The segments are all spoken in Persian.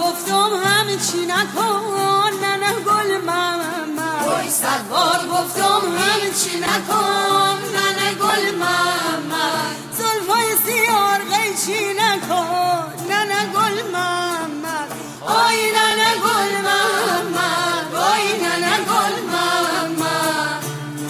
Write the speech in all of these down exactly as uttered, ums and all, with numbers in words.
گفتم همه چی نکن ننه گل محمد، وای صد بار گفتم همه چی نکن ننه گل محمد، زلفای سیار قیچی نکن ننه گل محمد، آی ننه گل محمد، آی ننه گل محمد.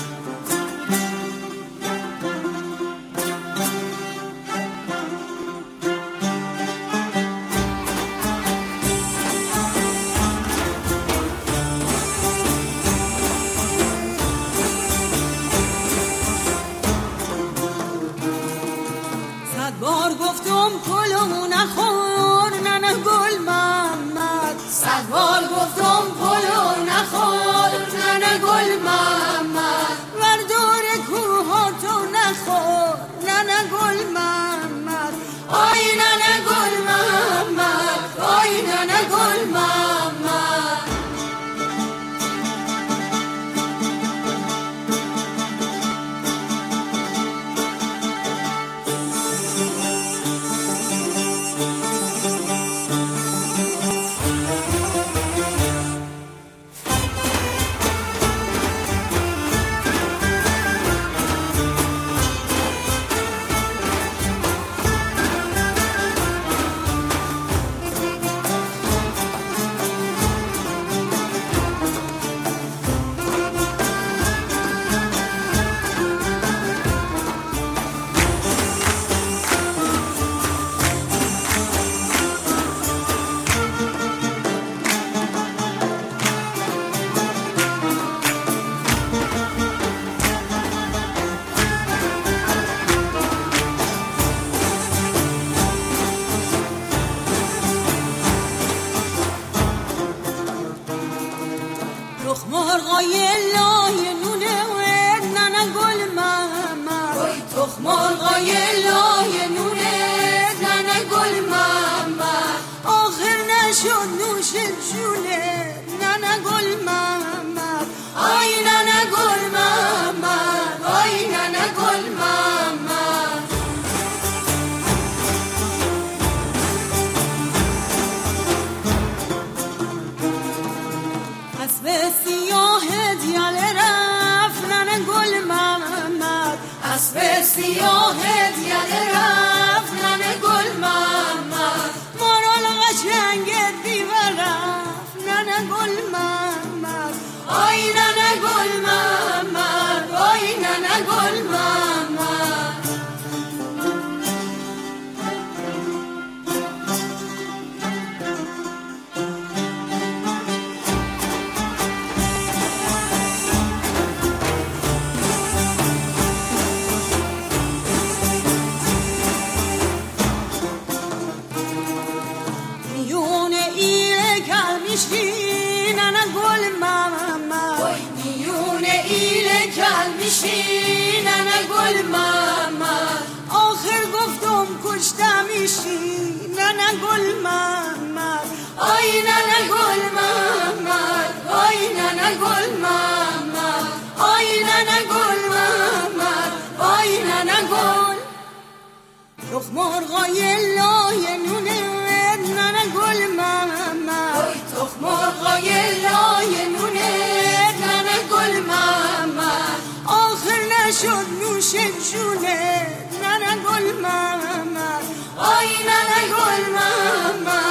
بار گفتم پلو نخور ننه گل محمد، صد بار گفتم پلو نخور ننه گل محمد، وردور کوه تو نخور ننه گل محمد، آی ننه گل محمد، آی ننه گل محمد. مرغای لای نونه ننه گل محمد، وای تخم مرغای لای نونه ننه گل محمد، آخر نشد نوش جونه ننه گل محمد، آی ننه گل محمد، آی ننه گل محمد. اسب سیاهت یله رفت ننه گل محمد، اسب سیاهت یله رفت ننه گل محمد، مارال قشنگت دیوار رفت ننه گل محمد، آی ننه گل محمد، آی ننه گل محمد. ننه گل محمد، وای میون ایله کل میشی ننه گل محمد، آخر گفتم کشته میشی ننه گل محمد، آی ننه گل محمد، آی ننه گل محمد، آی ننه گل محمد، آی ننه گل. تخم مرغای لای نونه ننه گل محمد، تخم مرغای لای نونه ننه گل محمد، آخر نشد نوش جونه ننه گل محمد، آی ننه گل محمد.